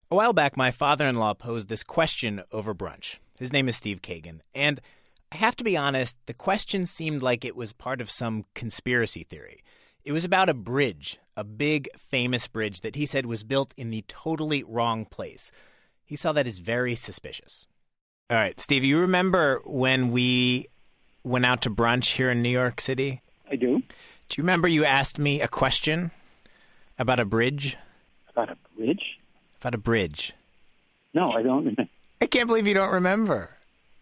A while back, my father-in-law posed this question over brunch. His name is Steve Kagan. And I have to be honest, the question seemed like it was part of some conspiracy theory. It was about a bridge, a big, famous bridge that he said was built in the totally wrong place. He saw that as very suspicious. All right, Steve, you remember when we went out to brunch here in New York City? I do. Do you remember you asked me a question about a bridge? About a bridge? About a bridge. No, I don't remember. I can't believe you don't remember.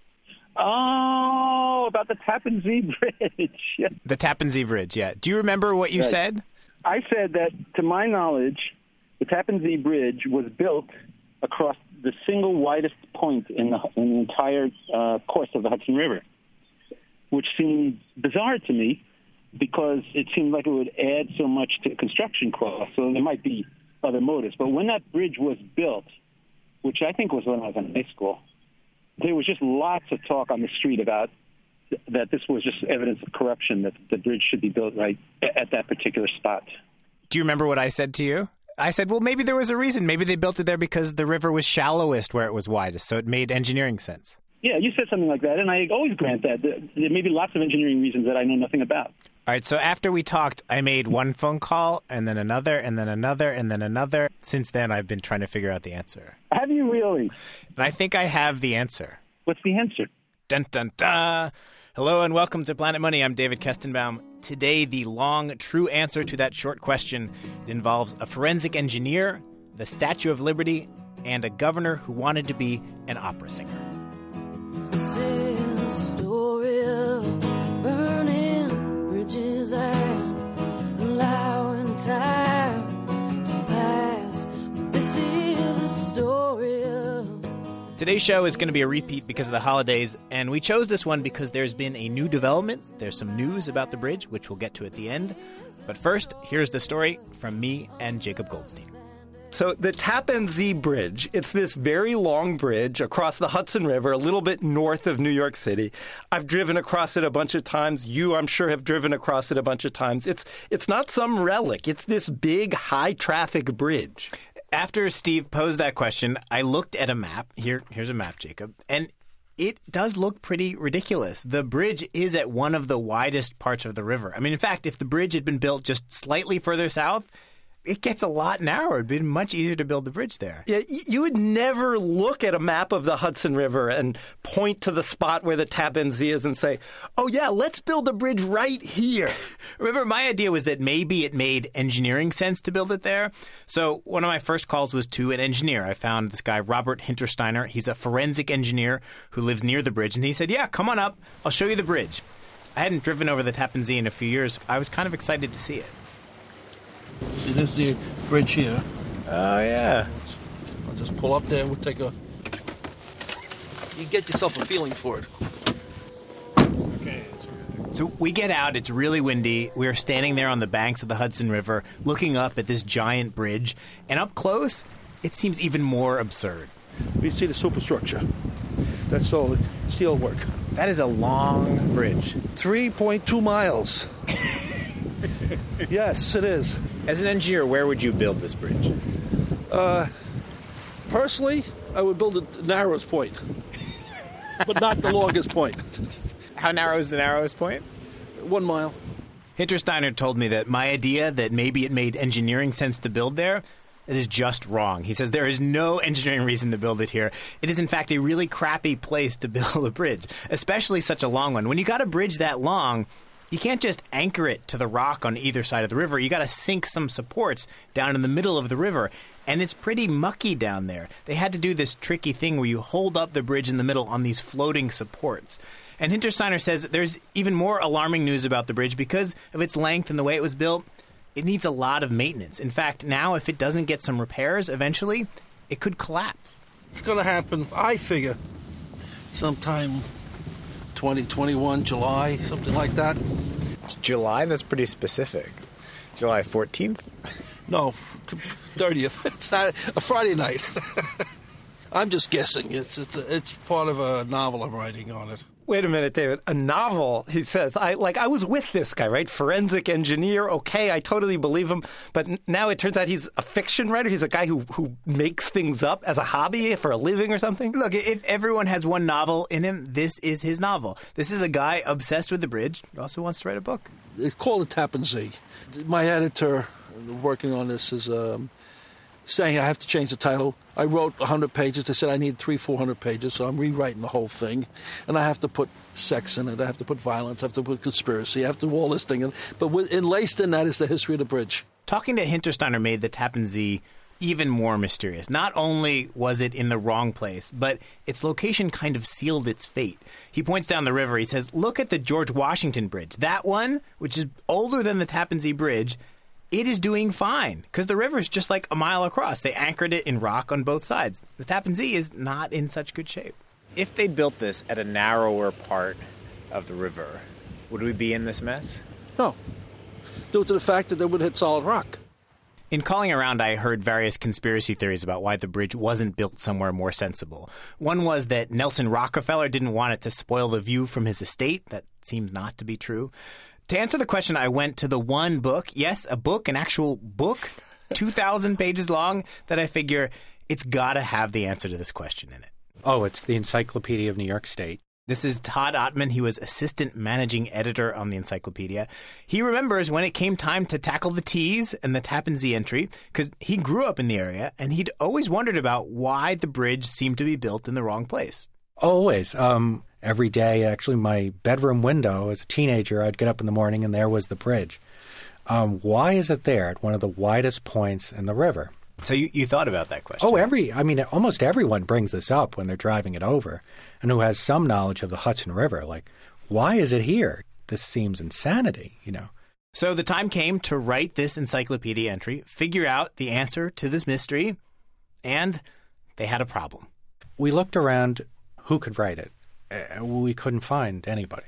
Oh, about the Tappan Zee Bridge. The Tappan Zee Bridge, yeah. Do you remember what you said? I said that, to my knowledge, the Tappan Zee Bridge was built across the single widest point in the entire course of the Hudson River, which seemed bizarre to me because it seemed like it would add so much to construction costs. So there might be other motives. But when that bridge was built, which I think was when I was in high school, there was just lots of talk on the street about that this was just evidence of corruption, that the bridge should be built right at that particular spot. Do you remember what I said to you? I said, well, maybe there was a reason. Maybe they built it there because the river was shallowest where it was widest, so it made engineering sense. Yeah, you said something like that, and I always grant that. There may be lots of engineering reasons that I know nothing about. All right, so after we talked, I made one phone call, and then another, and then another, and then another. Since then, I've been trying to figure out the answer. Have you really? And I think I have the answer. What's the answer? Dun, dun, dun. Hello and welcome to Planet Money. I'm David Kestenbaum. Today, the long, true answer to that short question involves a forensic engineer, the Statue of Liberty, and a governor who wanted to be an opera singer. This is a story of burning bridges and allowing time to pass. This is a story of... Today's show is going to be a repeat because of the holidays, and we chose this one because there's been a new development. There's some news about the bridge, which we'll get to at the end. But first, here's the story from me and Jacob Goldstein. So the Tappan Zee Bridge, it's this very long bridge across the Hudson River, a little bit north of New York City. I've driven across it a bunch of times. You, I'm sure, have driven across it a bunch of times. It's not some relic. It's this big, high-traffic bridge. After Steve posed that question, I looked at a map. Here's a map, Jacob. And it does look pretty ridiculous. The bridge is at one of the widest parts of the river. I mean, in fact, if the bridge had been built just slightly further south, it gets a lot narrower. It'd been much easier to build the bridge there. Yeah, you would never look at a map of the Hudson River and point to the spot where the Tappan Zee is and say, oh, yeah, let's build a bridge right here. Remember, my idea was that maybe it made engineering sense to build it there. So one of my first calls was to an engineer. I found this guy, Robert Hintersteiner. He's a forensic engineer who lives near the bridge. And he said, yeah, come on up. I'll show you the bridge. I hadn't driven over the Tappan Zee in a few years. I was kind of excited to see it. See, this is the bridge here. Oh, yeah. I'll just pull up there. We'll take a... You get yourself a feeling for it. Okay. So we get out. It's really windy. We're standing there on the banks of the Hudson River, looking up at this giant bridge. And up close, it seems even more absurd. You see the superstructure. That's all the steel work. That is a long bridge. 3.2 miles. Yes, it is. As an engineer, where would you build this bridge? Personally, I would build it the narrowest point, but not the longest point. How narrow is the narrowest point? 1 mile. Hintersteiner told me that my idea that maybe it made engineering sense to build there is just wrong. He says there is no engineering reason to build it here. It is, in fact, a really crappy place to build a bridge, especially such a long one. When you got a bridge that long, you can't just anchor it to the rock on either side of the river. You got to sink some supports down in the middle of the river. And it's pretty mucky down there. They had to do this tricky thing where you hold up the bridge in the middle on these floating supports. And Hintersteiner says that there's even more alarming news about the bridge because of its length and the way it was built. It needs a lot of maintenance. In fact, now if it doesn't get some repairs eventually, it could collapse. It's going to happen, I figure, sometime 2021, July, something like that. July? That's pretty specific. July 14th? No, 30th. It's not a Friday night. I'm just guessing. It's part of a novel I'm writing on it. Wait a minute, David. A novel, he says. I was with this guy, right? Forensic engineer. Okay, I totally believe him. But now it turns out he's a fiction writer. He's a guy who makes things up as a hobby for a living or something. Look, if everyone has one novel in him, this is his novel. This is a guy obsessed with the bridge who also wants to write a book. It's called The Tappan Zee. My editor working on this is saying I have to change the title. I wrote 100 pages. They said I need 300-400 pages, so I'm rewriting the whole thing. And I have to put sex in it. I have to put violence. I have to put conspiracy. I have to do all this thing. But enlaced in that is the history of the bridge. Talking to Hintersteiner made the Tappan Zee even more mysterious. Not only was it in the wrong place, but its location kind of sealed its fate. He points down the river. He says, look at the George Washington Bridge. That one, which is older than the Tappan Zee Bridge, it is doing fine because the river is just like a mile across. They anchored it in rock on both sides. The Tappan Zee is not in such good shape. If they'd built this at a narrower part of the river, would we be in this mess? No. Due to the fact that they would hit solid rock. In calling around, I heard various conspiracy theories about why the bridge wasn't built somewhere more sensible. One was that Nelson Rockefeller didn't want it to spoil the view from his estate. That seems not to be true. To answer the question, I went to the one book, yes, a book, an actual book, 2,000 pages long, that I figure it's got to have the answer to this question in it. Oh, it's the Encyclopedia of New York State. This is Todd Ottman. He was assistant managing editor on the encyclopedia. He remembers when it came time to tackle the T's and the Tappan Zee entry, because he grew up in the area, and he'd always wondered about why the bridge seemed to be built in the wrong place. Always. Every day, actually, my bedroom window as a teenager, I'd get up in the morning and there was the bridge. Why is it there at one of the widest points in the river? So you thought about that question? Almost everyone brings this up when they're driving it over, and who has some knowledge of the Hudson River. Like, why is it here? This seems insanity, So the time came to write this encyclopedia entry, figure out the answer to this mystery, and they had a problem. We looked around who could write it. We couldn't find anybody.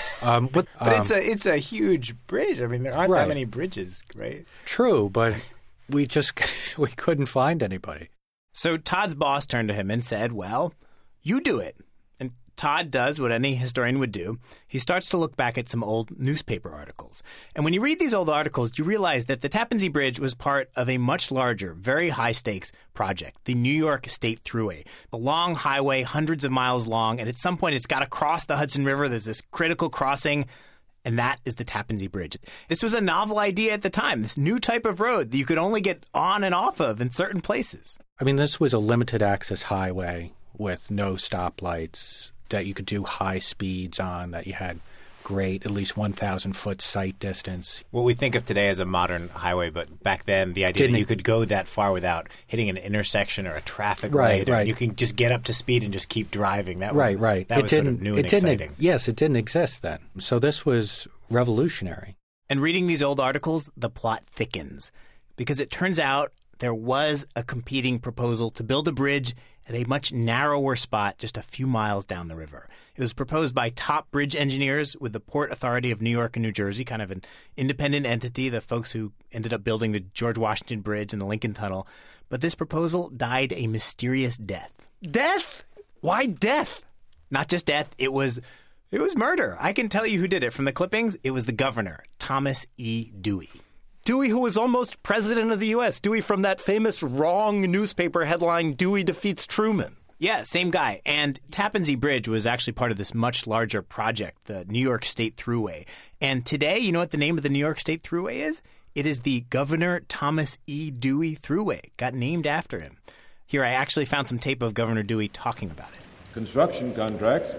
But it's a huge bridge. I mean, there aren't that many bridges, right? True, but we couldn't find anybody. So Todd's boss turned to him and said, well, you do it. And Todd does what any historian would do. He starts to look back at some old newspaper articles. And when you read these old articles, you realize that the Tappan Zee Bridge was part of a much larger, very high-stakes project, the New York State Thruway, a long highway, hundreds of miles long, and at some point it's got to cross the Hudson River. There's this critical crossing, and that is the Tappan Zee Bridge. This was a novel idea at the time, this new type of road that you could only get on and off of in certain places. I mean, this was a limited-access highway with no stoplights, that you could do high speeds on, that you had great, at least 1,000-foot sight distance. What we think of today as a modern highway, but back then the idea that you could go that far without hitting an intersection or a traffic light, right. You can just get up to speed and just keep driving. That was right. That was sort of new and exciting. Yes, it didn't exist then. So this was revolutionary. And reading these old articles, the plot thickens, because it turns out there was a competing proposal to build a bridge at a much narrower spot just a few miles down the river. It was proposed by top bridge engineers with the Port Authority of New York and New Jersey, kind of an independent entity, the folks who ended up building the George Washington Bridge and the Lincoln Tunnel. But this proposal died a mysterious death. Death? Why death? Not just death, it was murder. I can tell you who did it. From the clippings, it was the governor, Thomas E. Dewey. Dewey, who was almost president of the U.S. Dewey from that famous wrong newspaper headline, Dewey defeats Truman. Yeah, same guy. And Tappan Zee Bridge was actually part of this much larger project, the New York State Thruway. And today, you know what the name of the New York State Thruway is? It is the Governor Thomas E. Dewey Thruway. Got named after him. Here, I actually found some tape of Governor Dewey talking about it. Construction contracts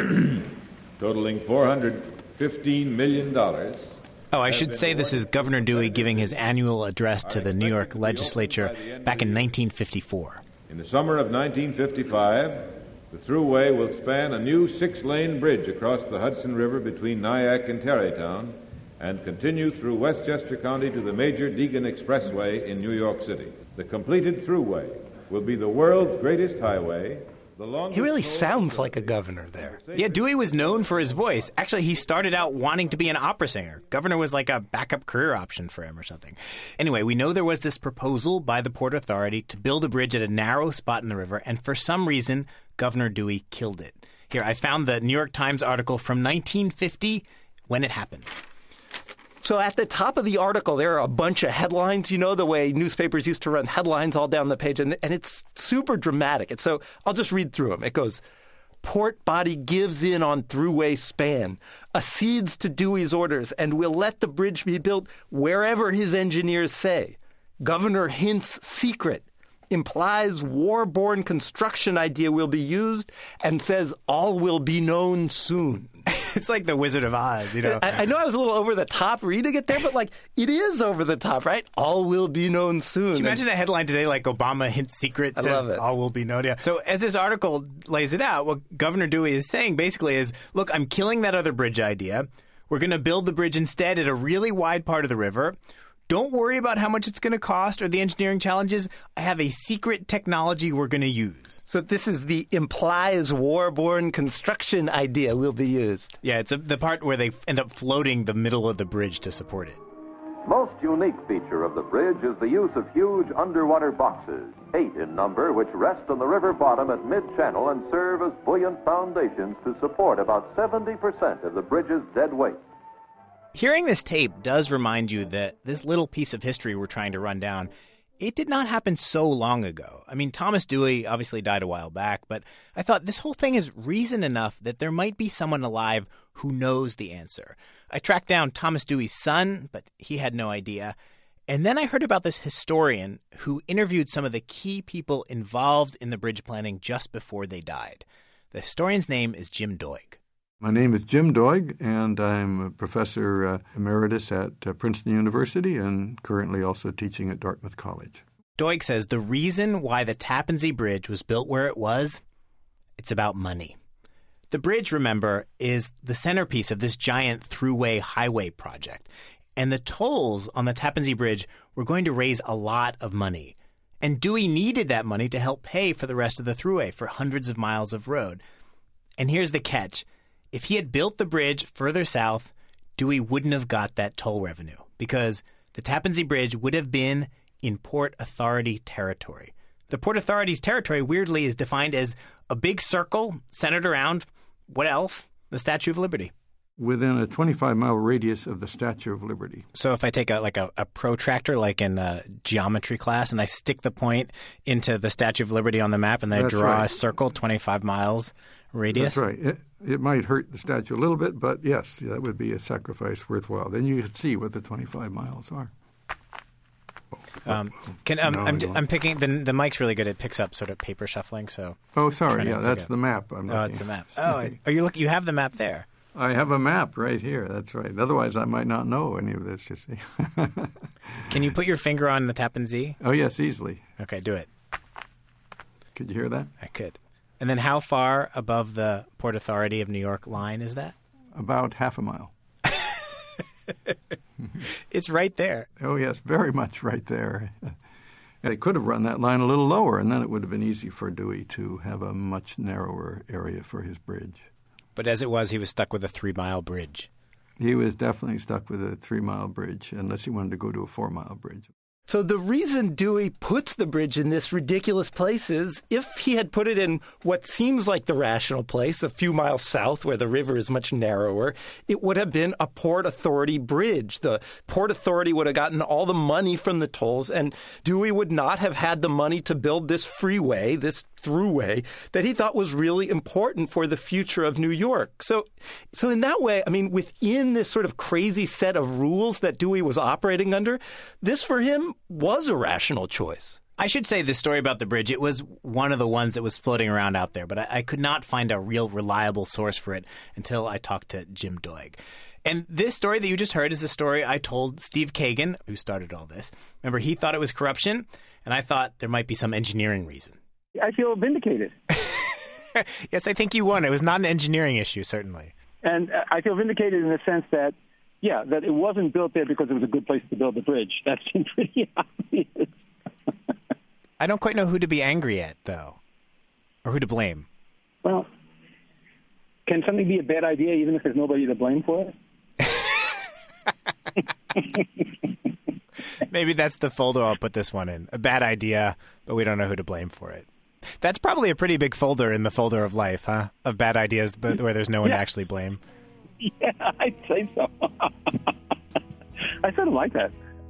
totaling $415 million. Oh, I should say this is Governor Dewey giving his annual address to the New York legislature back in 1954. In the summer of 1955, the Thruway will span a new 6-lane bridge across the Hudson River between Nyack and Tarrytown and continue through Westchester County to the major Deegan Expressway in New York City. The completed Thruway will be the world's greatest highway. He really sounds like a governor there. Yeah, Dewey was known for his voice. Actually, he started out wanting to be an opera singer. Governor was like a backup career option for him or something. Anyway, we know there was this proposal by the Port Authority to build a bridge at a narrow spot in the river, and for some reason, Governor Dewey killed it. Here, I found the New York Times article from 1950 when it happened. So at the top of the article, there are a bunch of headlines, you know, the way newspapers used to run headlines all down the page. And it's super dramatic. And so I'll just read through them. It goes, port body gives in on thruway span, accedes to Dewey's orders, and will let the bridge be built wherever his engineers say. Governor hints secret, implies war-born construction idea will be used, and says all will be known soon. It's like the Wizard of Oz, you know. I know I was a little over the top reading it there, but like it is over the top, right? All will be known soon. Can you imagine a headline today like Obama hints secret, says all will be known? Yeah. So as this article lays it out, what Governor Dewey is saying basically is, look, I'm killing that other bridge idea. We're going to build the bridge instead at a really wide part of the river. Don't worry about how much it's going to cost or the engineering challenges. I have a secret technology we're going to use. So this is the implies war-born construction idea will be used. Yeah, it's the part where they end up floating the middle of the bridge to support it. Most unique feature of the bridge is the use of huge underwater boxes, 8 in number, which rest on the river bottom at mid-channel and serve as buoyant foundations to support about 70% of the bridge's dead weight. Hearing this tape does remind you that this little piece of history we're trying to run down, it did not happen so long ago. I mean, Thomas Dewey obviously died a while back, but I thought this whole thing is reason enough that there might be someone alive who knows the answer. I tracked down Thomas Dewey's son, but he had no idea. And then I heard about this historian who interviewed some of the key people involved in the bridge planning just before they died. The historian's name is Jim Doig. My name is Jim Doig, and I'm a professor emeritus at Princeton University and currently also teaching at Dartmouth College. Doig says the reason why the Tappan Zee Bridge was built where it was, it's about money. The bridge, remember, is the centerpiece of this giant thruway highway project. And the tolls on the Tappan Zee Bridge were going to raise a lot of money. And Dewey needed that money to help pay for the rest of the thruway for hundreds of miles of road. And here's the catch. If he had built the bridge further south, Dewey wouldn't have got that toll revenue because the Tappan Zee Bridge would have been in Port Authority territory. The Port Authority's territory, weirdly, is defined as a big circle centered around, what else? The Statue of Liberty. Within a 25-mile radius of the Statue of Liberty. So if I take a protractor like in geometry class and I stick the point into the Statue of Liberty on the map and I draw a circle 25 miles radius? That's right. It might hurt the statue a little bit, but yes, that would be a sacrifice worthwhile. Then you could see what the 25 miles are. I'm picking the mic's really good. It picks up sort of paper shuffling. So. Oh, sorry. Yeah, that's the map. It's the map. Oh, you have the map there. I have a map right here. That's right. Otherwise, I might not know any of this. You see. Can you put your finger on the Tappan Zee? Oh yes, easily. Okay, do it. Could you hear that? I could. And then how far above the Port Authority of New York line is that? About half a mile. It's right there. Oh, yes, very much right there. They could have run that line a little lower, and then it would have been easy for Dewey to have a much narrower area for his bridge. But as it was, he was stuck with a 3-mile bridge. He was definitely stuck with a 3-mile bridge, unless he wanted to go to a 4-mile bridge. So the reason Dewey puts the bridge in this ridiculous place is if he had put it in what seems like the rational place, a few miles south where the river is much narrower, it would have been a Port Authority bridge. The Port Authority would have gotten all the money from the tolls, and Dewey would not have had the money to build this freeway, this thruway, that he thought was really important for the future of New York. So in that way, I mean, within this sort of crazy set of rules that Dewey was operating under, this for him was a rational choice. I should say the story about the bridge, it was one of the ones that was floating around out there, but I could not find a real reliable source for it until I talked to Jim Doig. And this story that you just heard is the story I told Steve Kagan, who started all this. Remember, he thought it was corruption, and I thought there might be some engineering reason. I feel vindicated. Yes, I think you won. It was not an engineering issue, certainly. And I feel vindicated in the sense that, that it wasn't built there because it was a good place to build the bridge. That seems pretty obvious. I don't quite know who to be angry at, though, or who to blame. Well, can something be a bad idea even if there's nobody to blame for it? Maybe that's the folder I'll put this one in. A bad idea, but we don't know who to blame for it. That's probably a pretty big folder in the folder of life, huh? Of bad ideas, but where there's no one to actually blame. Yeah, I'd say so. I sort of like that.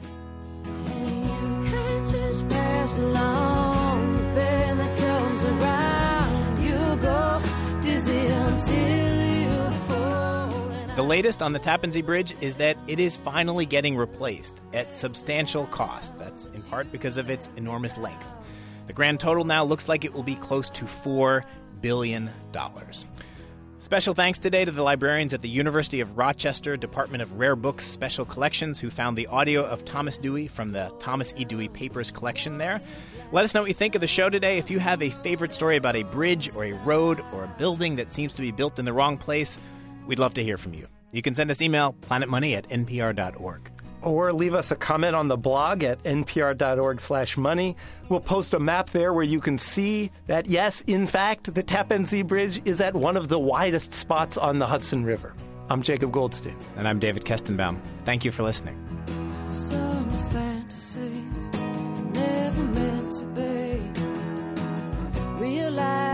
You can't just pass along the pain that comes around. You go dizzy until you fall. The latest on the Tappan Zee Bridge is that it is finally getting replaced at substantial cost. That's in part because of its enormous length. The grand total now looks like it will be close to $4 billion. Special thanks today to the librarians at the University of Rochester Department of Rare Books Special Collections who found the audio of Thomas Dewey from the Thomas E. Dewey Papers collection there. Let us know what you think of the show today. If you have a favorite story about a bridge or a road or a building that seems to be built in the wrong place, we'd love to hear from you. You can send us email, planetmoney@npr.org. Or leave us a comment on the blog at npr.org/money. We'll post a map there where you can see that, yes, in fact, the Tappan Zee Bridge is at one of the widest spots on the Hudson River. I'm Jacob Goldstein. And I'm David Kestenbaum. Thank you for listening. Some fantasies never meant to be realized.